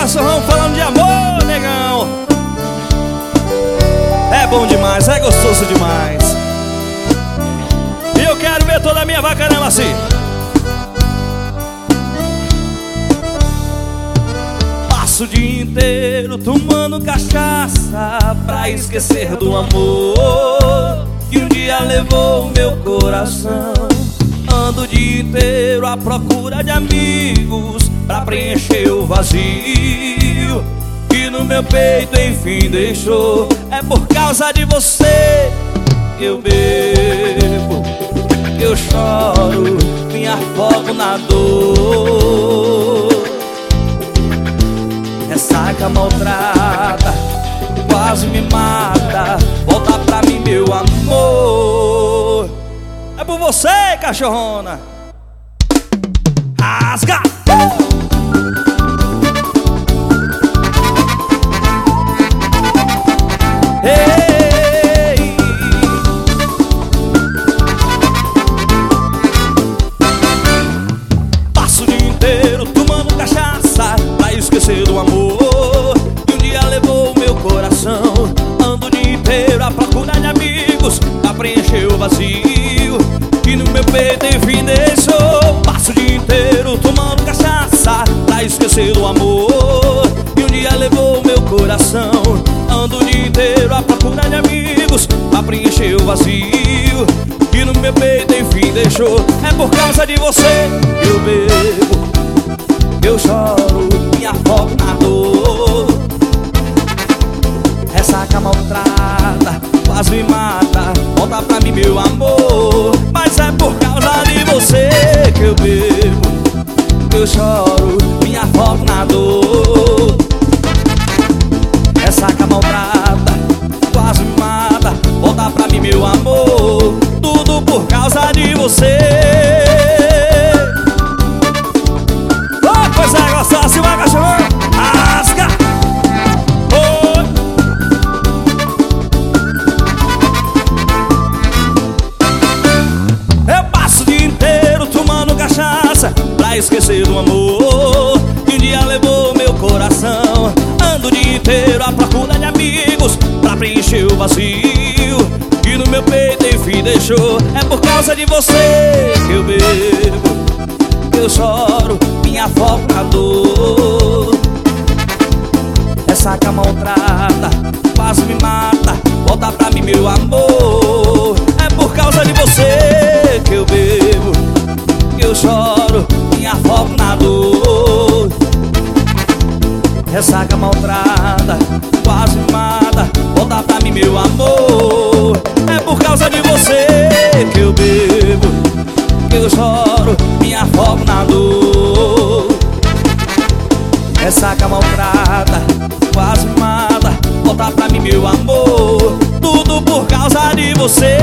Cachorrão falando de amor, negão. É bom demais, é gostoso demais. E eu quero ver toda a minha vacarela assim. Passo o dia inteiro tomando cachaça pra esquecer do amor que um dia levou o meu coração. Ando o dia inteiro à procura de amigos pra preencher o vazio que no meu peito enfim deixou. É por causa de você que eu bebo, que eu choro, me afogo na dor. Ressaca maltrata, quase me mata. Volta pra mim, meu amor. É por você, cachorrona. Rasga! Ei! Passo o dia inteiro tomando cachaça pra esquecer do amor que um dia levou o meu coração. Ando o dia inteiro à procura de amigos pra preencher o vazio que no meu peito enfim deixou. Passo o dia inteiro tomando cachaça pra esquecer do amor que um dia levou o meu coração. Ando o dia inteiro à procura de amigos pra preencher o vazio que no meu peito enfim deixou. É por causa de você que eu bebo, eu choro, me afogo na dor. Ressaca maltrata, quase me mata. Volta pra mim, meu amor. Mas é por causa de você que eu bebo, eu choro, me afogo na dor. Ressaca maltrata, quase me mata. Volta pra mim, meu amor. Tudo por causa de você. Oh, coisa gostosa, se vai, cachorrão. Rasga! Oh. Eu passo o dia inteiro tomando cachaça pra esquecer do amor que um dia levou meu coração. Ando o dia inteiro à procura de amigos pra preencher o vazio que no meu peito enfim deixou. É por causa de você que eu bebo, que eu choro, me afogo na dor. Ressaca maltrata, quase me mata. Volta pra mim, meu amor. É por causa de você que eu bebo, que eu choro, me afogo na dor. Ressaca maltrata, quase me mata. Volta pra mim, meu amor. É por causa de você que eu bebo, que eu choro, me afogo na dor. Ressaca maltrata, quase me mata. Volta pra mim, meu amor. Tudo por causa de você.